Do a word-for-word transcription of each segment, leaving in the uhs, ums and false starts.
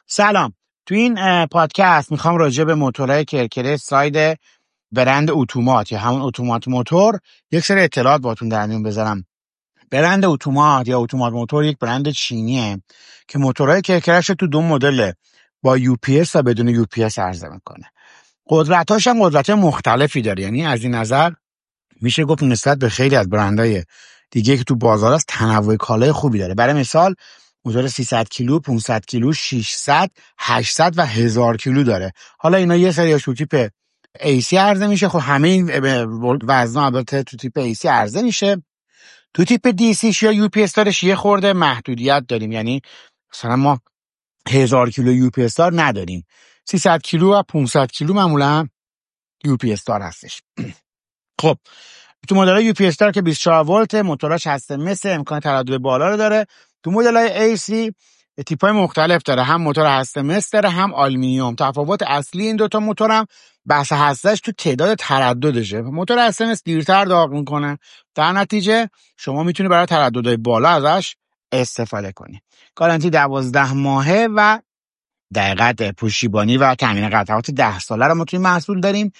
سلام. تو این اه، پادکست میخوام راجع به موتورهای کرکره ساید برند اتومات یا همون اتومات موتور یک سری اطلاعات باتون در میون بذارم. برند اتومات یا اتومات موتور یک برند چینیه که موتورهای کرکره‌اش تو دو مدل با یو پی اس و بدون یو پی اس عرضه میکنه. قدرتاش هم قدرت مختلفی داره، یعنی از این نظر میشه گفت نسبت به خیلی از برندهای دیگه که تو بازار است تنوع کالای خوبی داره. برای مثال موتور سیصد کیلو، پانصد کیلو، ششصد، هشتصد و هزار کیلو داره. حالا اینا یه سریاش تو تیپ ای سی عرضه میشه. خب همه این وزنا البته تو تیپ ای سی عرضه میشه. تو تیپ دی سی یا یو پی اس دارش یه خورده محدودیت داریم، یعنی مثلا ما هزار کیلو یو پی اس دار نداریم. سیصد کیلو و پانصد کیلو معمولا یو پی اس دار هستش. خب تو مدل یو پی اس دار که بیست و چهار ولت، موتوراش هسته مثل امکان تردد بالا رو داره. تو مدل‌های ای سی تیپ‌های مختلف داره، هم موتور هسته مثل داره هم آلومینیوم. تفاوت اصلی این دوتا موتور هم بحث هستهش تو تعداد ترددشه. موتور هسته مثل دیرتر داغ میکنه، در نتیجه شما میتونی برای ترددهای بالا ازش استفاده کنی. گارانتی دوازده ماهه و دقیقاً پشتیبانی و تامین قطعات ده ساله رو ما توی محصول داریم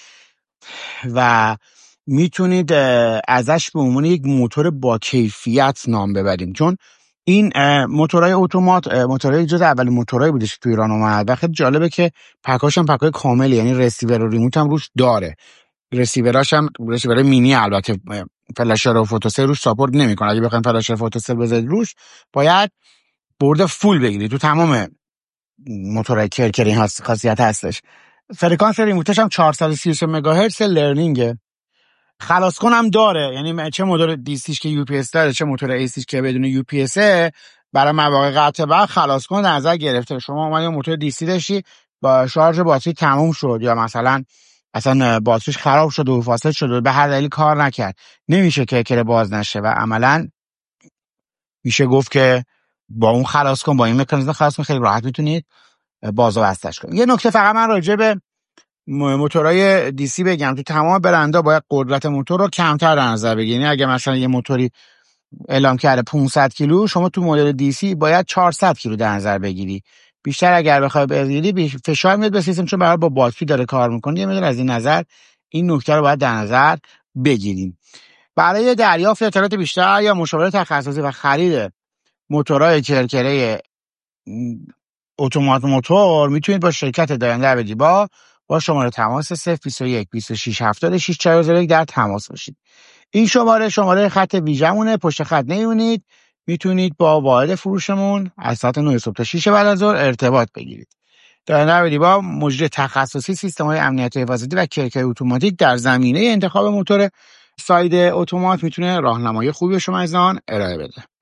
و میتونید ازش به عنوان یک موتور با کیفیت نام ببریم، چون این موتورهای اتومات موتورهای جز اولین موتورهایی بودش که تو ایران اومد و خیلی جالبه که پکاش هم پکای کاملی، یعنی رسیور و ریموت هم روش داره. رسیوراش هم رسیور مینی، البته فلاشر و فوتوسل روش ساپورت نمیکنه. اگه بخواید فلاشر فوتوسل بذارید روش باید برد فول بگیرید. تو تمام موتورهای کرکری این خاصیت هستش. فرکانس ریموتش هم چهارصد و سی و سه مگاهرتز لرنینگه. خلاص کنم داره، یعنی چه موتور دی سیش که یو پی اس داره چه موتور ای سیش که بدون یو پی اس برای مواقع قطع برق خلاص کن در نظر گرفته. شما اومدی موتور دی سی داشتی با شارژ باتری تموم شد یا مثلا اصلا باتریش خراب شد و فاصله شد و به هر دلیل کار نکرد، نمیشه که کرکره باز نشه و عملا میشه گفت که با اون خلاص کن، با این مکانیزم خلاص کن خیلی راحت میتونید باز و بستش کنید. یه نکته فقط من راجع به موتورهای دی سی بگم، تو تمام برندها باید قدرت موتور رو کمتر در نظر بگیرید. اگه مثلا یه موتوری اعلام کرده پانصد کیلو، شما تو مدل دی سی باید چهارصد کیلو در نظر بگیری. بیشتر اگر بخوای بگیری فشار میاد به سیستم، چون برای با باتری داره کار میکنه. یه مقدار از این نظر این نکته رو باید در نظر بگیریم. برای دریافت اطلاعات بیشتر یا مشاوره تخصصی و خرید موتورهای کرکره اتومات موتور میتونید با شرکت داینده عبدی‌با با شماره تماس صفر بیست و یک بیست و شش هفتاد و شش چهار صفر یک در تماس باشید. این شماره شماره خط ویژمونه، پشت خط نمیمونید. میتونید با واحد فروشمون از ساعت نه صبح تا شش بعد از ظهر ارتباط بگیرید. داینده عبدی‌با مجری تخصصی سیستم‌های امنیت و حفاظتی و کرکره اتوماتیک در زمینه انتخاب موتور ساید اتومات میتونه راهنمایی خوبی به شما از آن ارائه بده.